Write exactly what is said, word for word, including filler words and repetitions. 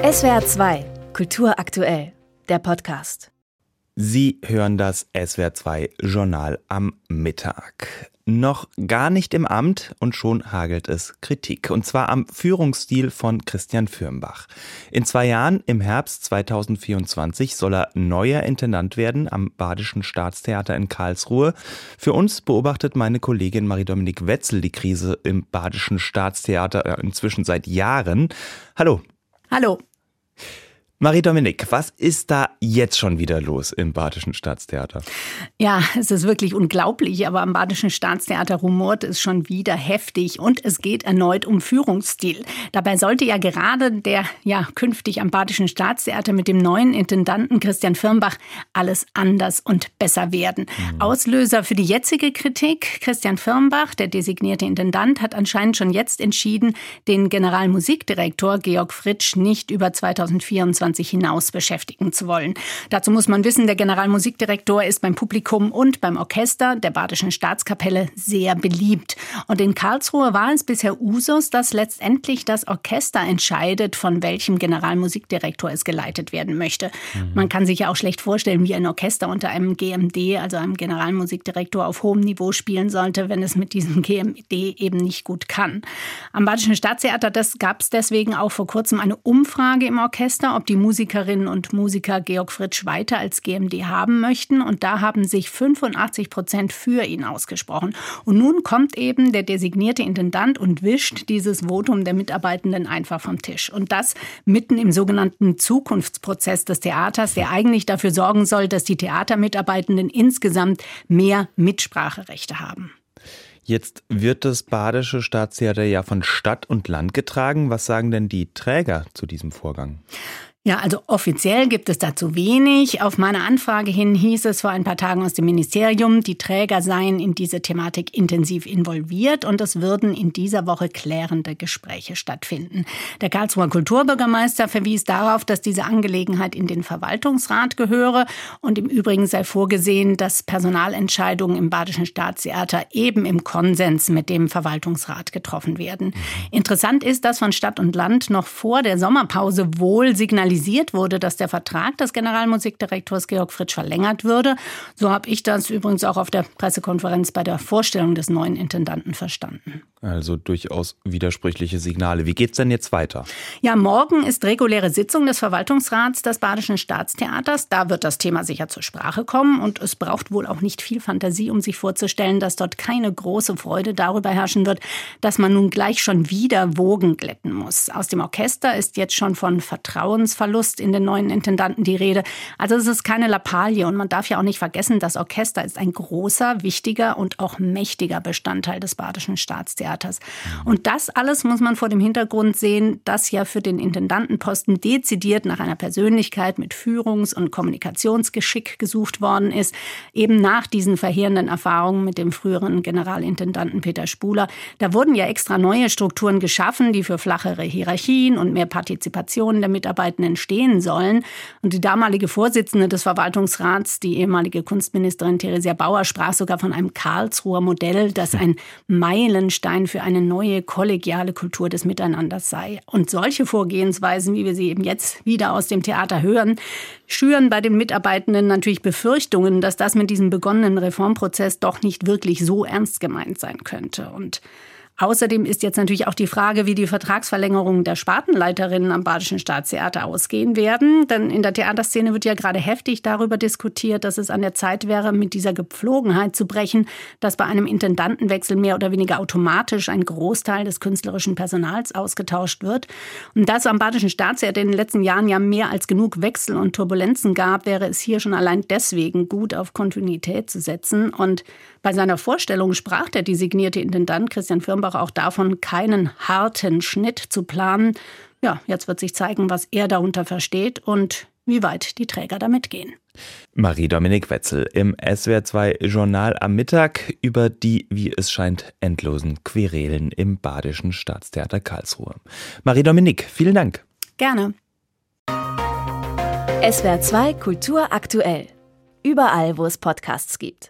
S W R zwei, Kultur aktuell, der Podcast. Sie hören das S W R zwei Journal am Mittag. Noch gar nicht im Amt und schon hagelt es Kritik. Und zwar am Führungsstil von Christian Fürmbach. In zwei Jahren, im Herbst zweitausendvierundzwanzig, soll er neuer Intendant werden am Badischen Staatstheater in Karlsruhe. Für uns beobachtet meine Kollegin Marie-Dominique Wetzel die Krise im Badischen Staatstheater inzwischen seit Jahren. Hallo. Hallo. Marie-Dominique, was ist da jetzt schon wieder los im Badischen Staatstheater? Ja, es ist wirklich unglaublich, aber am Badischen Staatstheater rumort es schon wieder heftig und es geht erneut um Führungsstil. Dabei sollte ja gerade der ja künftig am Badischen Staatstheater mit dem neuen Intendanten Christian Fürmbach alles anders und besser werden. Mhm. Auslöser für die jetzige Kritik: Christian Fürmbach, der designierte Intendant, hat anscheinend schon jetzt entschieden, den Generalmusikdirektor Georg Fritsch nicht über zweitausendvierundzwanzig hinaus beschäftigen zu wollen. Dazu muss man wissen, der Generalmusikdirektor ist beim Publikum und beim Orchester der Badischen Staatskapelle sehr beliebt. Und in Karlsruhe war es bisher Usus, dass letztendlich das Orchester entscheidet, von welchem Generalmusikdirektor es geleitet werden möchte. Mhm. Man kann sich ja auch schlecht vorstellen, wie ein Orchester unter einem G M D, also einem Generalmusikdirektor, auf hohem Niveau spielen sollte, wenn es mit diesem G M D eben nicht gut kann. Am Badischen Staatstheater gab es deswegen auch vor kurzem eine Umfrage im Orchester, ob die Musikerinnen und Musiker Georg Fritsch weiter als G M D haben möchten. Und da haben sich fünfundachtzig Prozent für ihn ausgesprochen. Und nun kommt eben der designierte Intendant und wischt dieses Votum der Mitarbeitenden einfach vom Tisch. Und das mitten im sogenannten Zukunftsprozess des Theaters, der eigentlich dafür sorgen soll, dass die Theatermitarbeitenden insgesamt mehr Mitspracherechte haben. Jetzt wird das Badische Staatstheater ja von Stadt und Land getragen. Was sagen denn die Träger zu diesem Vorgang? Ja, also offiziell gibt es dazu wenig. Auf meine Anfrage hin hieß es vor ein paar Tagen aus dem Ministerium, die Träger seien in diese Thematik intensiv involviert und es würden in dieser Woche klärende Gespräche stattfinden. Der Karlsruher Kulturbürgermeister verwies darauf, dass diese Angelegenheit in den Verwaltungsrat gehöre und im Übrigen sei vorgesehen, dass Personalentscheidungen im Badischen Staatstheater eben im Konsens mit dem Verwaltungsrat getroffen werden. Interessant ist, dass von Stadt und Land noch vor der Sommerpause wohl signalisiert wurde, dass der Vertrag des Generalmusikdirektors Georg Fritsch verlängert würde. So habe ich das übrigens auch auf der Pressekonferenz bei der Vorstellung des neuen Intendanten verstanden. Also durchaus widersprüchliche Signale. Wie geht's denn jetzt weiter? Ja, morgen ist reguläre Sitzung des Verwaltungsrats des Badischen Staatstheaters. Da wird das Thema sicher zur Sprache kommen und es braucht wohl auch nicht viel Fantasie, um sich vorzustellen, dass dort keine große Freude darüber herrschen wird, dass man nun gleich schon wieder Wogen glätten muss. Aus dem Orchester ist jetzt schon von Vertrauensverlust in den neuen Intendanten die Rede. Also es ist keine Lappalie und man darf ja auch nicht vergessen, das Orchester ist ein großer, wichtiger und auch mächtiger Bestandteil des Badischen Staatstheaters. Und das alles muss man vor dem Hintergrund sehen, dass ja für den Intendantenposten dezidiert nach einer Persönlichkeit mit Führungs- und Kommunikationsgeschick gesucht worden ist. Eben nach diesen verheerenden Erfahrungen mit dem früheren Generalintendanten Peter Spuler. Da wurden ja extra neue Strukturen geschaffen, die für flachere Hierarchien und mehr Partizipation der Mitarbeitenden stehen sollen. Und die damalige Vorsitzende des Verwaltungsrats, die ehemalige Kunstministerin Theresia Bauer, sprach sogar von einem Karlsruher Modell, das ein Meilenstein für eine neue kollegiale Kultur des Miteinanders sei. Und solche Vorgehensweisen, wie wir sie eben jetzt wieder aus dem Theater hören, schüren bei den Mitarbeitenden natürlich Befürchtungen, dass das mit diesem begonnenen Reformprozess doch nicht wirklich so ernst gemeint sein könnte. Und außerdem ist jetzt natürlich auch die Frage, wie die Vertragsverlängerungen der Spartenleiterinnen am Badischen Staatstheater ausgehen werden. Denn in der Theaterszene wird ja gerade heftig darüber diskutiert, dass es an der Zeit wäre, mit dieser Gepflogenheit zu brechen, dass bei einem Intendantenwechsel mehr oder weniger automatisch ein Großteil des künstlerischen Personals ausgetauscht wird. Und da es am Badischen Staatstheater in den letzten Jahren ja mehr als genug Wechsel und Turbulenzen gab, wäre es hier schon allein deswegen gut, auf Kontinuität zu setzen. Und bei seiner Vorstellung sprach der designierte Intendant Christian Fürmbach auch davon, keinen harten Schnitt zu planen. Ja, jetzt wird sich zeigen, was er darunter versteht und wie weit die Träger damit gehen. Marie-Dominique Wetzel im S W R zwei Journal am Mittag über die, wie es scheint, endlosen Querelen im Badischen Staatstheater Karlsruhe. Marie-Dominique, vielen Dank. Gerne. S W R zwei Kultur aktuell. Überall, wo es Podcasts gibt.